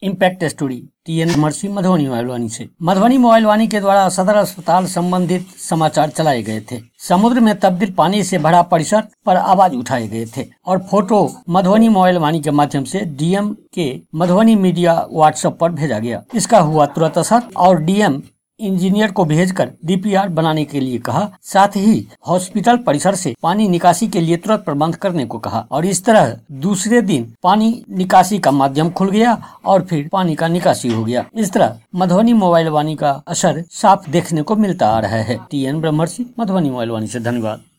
Impact story TN ब्रह्मर्षि Madhubani mobile वाणी से। Madhubani mobile वाणी के द्वारा सदर अस्पताल संबंधित समाचार चलाए गए थे। समुद्र में तब्दील पानी से भरा परिसर पर आवाज उठाए गए थे और फोटो मधुबनी मोबाइल वाणी के माध्यम से DM के मधुबनी मीडिया WhatsApp पर भेजा गया। इसका हुआ तुरंत असर और DM इंजीनियर को भेजकर DPR बनाने के लिए कहा, साथ ही हॉस्पिटल परिसर से पानी निकासी के लिए तुरंत प्रबंध करने को कहा और इस तरह दूसरे दिन पानी निकासी का माध्यम खुल गया और फिर पानी का निकासी हो गया। इस तरह मधुबनी मोबाइल वाणी का असर साफ देखने को मिलता आ रहा है। TN ब्रह्मर्षि मधुबनी मोबाइल वाणी से। धन्यवाद।